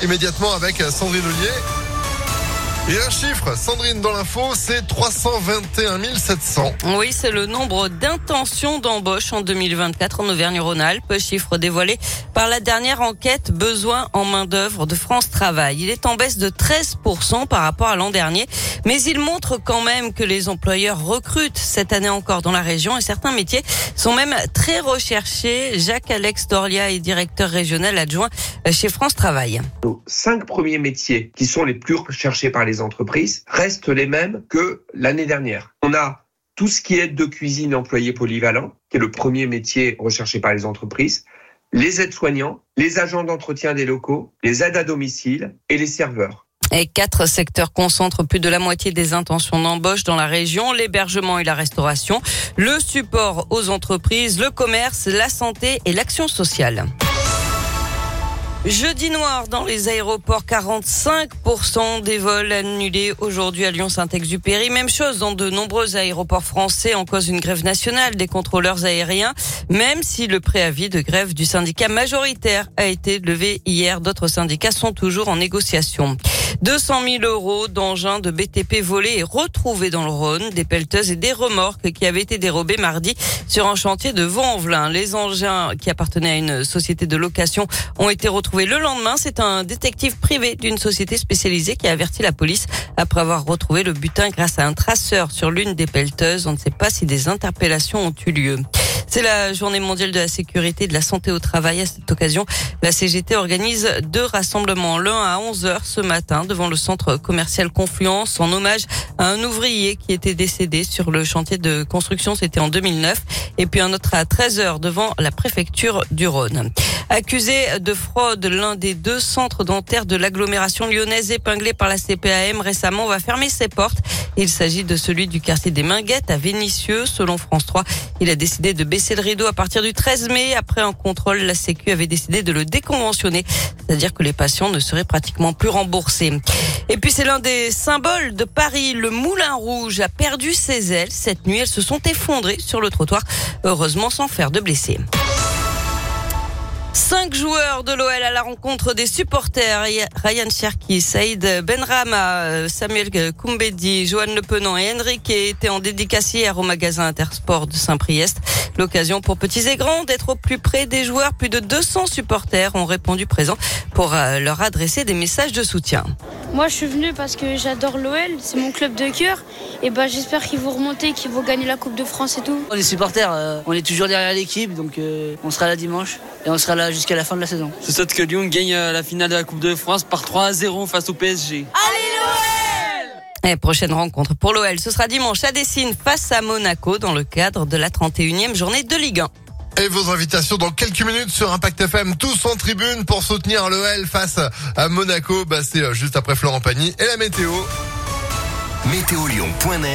immédiatement avec Sandrine Ollier. Et un chiffre, Sandrine, dans l'info, c'est 321 700. Oui, c'est le nombre d'intentions d'embauche en 2024 en Auvergne-Rhône-Alpes. Chiffre dévoilé par la dernière enquête Besoin en main-d'œuvre de France Travail. Il est en baisse de 13% par rapport à l'an dernier. Mais il montre quand même que les employeurs recrutent cette année encore dans la région et certains métiers sont même très recherchés. Jacques-Alex Dorlia est directeur régional adjoint chez France Travail. Nos 5 premiers métiers qui sont les plus recherchés par les entreprises restent les mêmes que l'année dernière. On a tout ce qui est aide de cuisine employé polyvalent, qui est le premier métier recherché par les entreprises, les aides-soignants, les agents d'entretien des locaux, les aides à domicile et les serveurs. Et 4 secteurs concentrent plus de la moitié des intentions d'embauche dans la région, l'hébergement et la restauration, le support aux entreprises, le commerce, la santé et l'action sociale. Jeudi noir dans les aéroports, 45% des vols annulés aujourd'hui à Lyon-Saint-Exupéry. Même chose dans de nombreux aéroports français en cause d'une grève nationale des contrôleurs aériens. Même si le préavis de grève du syndicat majoritaire a été levé hier, d'autres syndicats sont toujours en négociation. 200 000 € d'engins de BTP volés et retrouvés dans le Rhône, des pelleteuses et des remorques qui avaient été dérobés mardi sur un chantier de Vaux-en-Velin. Les engins qui appartenaient à une société de location ont été retrouvés le lendemain. C'est un détective privé d'une société spécialisée qui a averti la police après avoir retrouvé le butin grâce à un traceur sur l'une des pelleteuses. On ne sait pas si des interpellations ont eu lieu. C'est la journée mondiale de la sécurité et de la santé au travail. À cette occasion, la CGT organise 2 rassemblements. L'un à 11h ce matin devant le centre commercial Confluence en hommage à un ouvrier qui était décédé sur le chantier de construction. C'était en 2009. Et puis un autre à 13h devant la préfecture du Rhône. Accusé de fraude, l'un des 2 centres dentaires de l'agglomération lyonnaise épinglé par la CPAM récemment va fermer ses portes. Il s'agit de celui du quartier des Minguettes à Vénissieux. Selon France 3, il a décidé de baisser le rideau à partir du 13 mai. Après un contrôle, la Sécu avait décidé de le déconventionner, c'est-à-dire que les patients ne seraient pratiquement plus remboursés. Et puis c'est l'un des symboles de Paris. Le Moulin Rouge a perdu ses ailes. Cette nuit, elles se sont effondrées sur le trottoir, heureusement sans faire de blessés. 5 joueurs de l'OL à la rencontre des supporters. Ryan Cherki, Saïd Benrahma, Samuel Koumbedi, Johan Le Penant et Henrique étaient en dédicace hier au magasin Intersport de Saint-Priest. L'occasion pour petits et grands d'être au plus près des joueurs. Plus de 200 supporters ont répondu présents pour leur adresser des messages de soutien. Moi, je suis venu parce que j'adore l'OL, c'est mon club de cœur. Et j'espère qu'ils vont remonter, qu'ils vont gagner la Coupe de France et tout. Les supporters, on est toujours derrière l'équipe, donc on sera là dimanche et on sera là jusqu'à la fin de la saison. Je souhaite que Lyon gagne la finale de la Coupe de France par 3-0 face au PSG. Allez l'OL! Et prochaine rencontre pour l'OL, ce sera dimanche à Dessine face à Monaco dans le cadre de la 31e journée de Ligue 1. Et vos invitations dans quelques minutes sur Impact FM, tous en tribune pour soutenir l'OL face à Monaco. C'est juste après Florent Pagny et la météo. Météolion.net